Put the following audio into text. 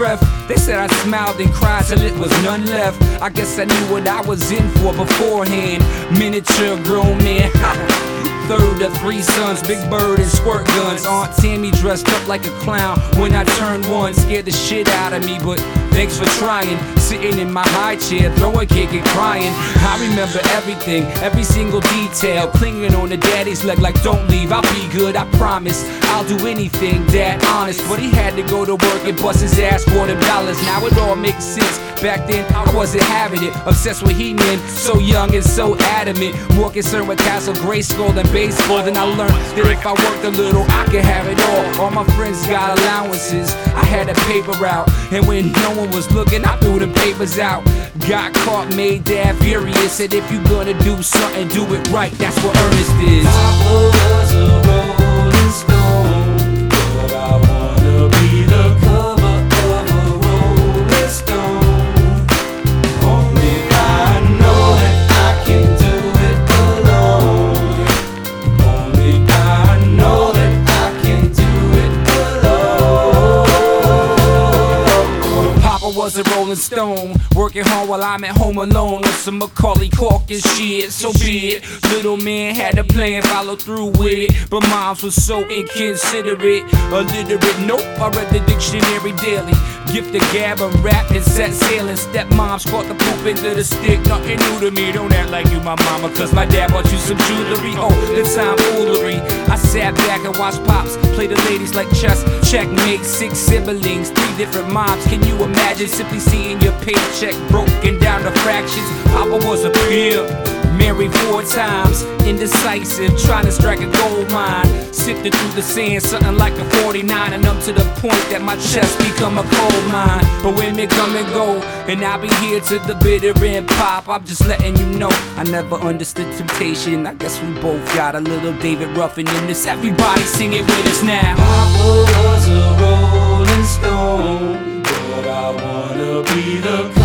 breath. They said I smiled and cried till it was none left. I guess I knew what I was in for beforehand. Miniature grown man. Third of 3 sons, Big Bird and squirt guns. Aunt Tammy dressed up like a clown when I turned 1. Scared the shit out of me, but thanks for trying. Sitting in my high chair, throwing cake and crying. I remember everything, every single detail. Clinging on to daddy's leg like don't leave, I'll be good, I promise. I'll do anything, dad, honest. But he had to go to work and bust his ass for them dollars. Now it all makes sense. Back then I wasn't having it. Obsessed with He-Man, so young and so adamant. More concerned with Castle Grayskull than baseball. Then I learned that if I worked a little, I could have it all. All my friends got allowances, I had a paper route. And when no one was looking, I threw them papers out. Got caught, made dad furious. Said if you gonna do something, do it right. That's what earnest is. Papa was a rolling stone, but I wanna be the cover of a rolling stone. Only I know that I can do it alone. Only I know that I can do it alone. Papa was a rolling stone, working hard while I'm at home alone with some Macaulay Culkin shit. So be it. Little man had a plan, follow through with it. But moms was so inconsiderate. Illiterate, nope, I read the dictionary daily. Gift the gab and rap and set sailing. Stepmoms caught the poop into the stick. Nothing new to me, don't act like you my mama, cause my dad bought you some jewelry. Oh, the tomfoolery. I sat back and watched pops play the ladies like chess. Checkmate, 6 siblings, 3 different moms. Can you imagine simply seeing your paycheck broken down to fractions? Papa was a pimp, married 4 times, indecisive, trying to strike a gold mine. Sifted through the sand, something like a 49, and up to the point that my chest become a coal mine. But women come and go, and I'll be here to the bitter end. Pop, I'm just letting you know, I never understood temptation. I guess we both got a little David Ruffin in this. Everybody sing it with us now. Papa was a rolling stone, but I wanna be the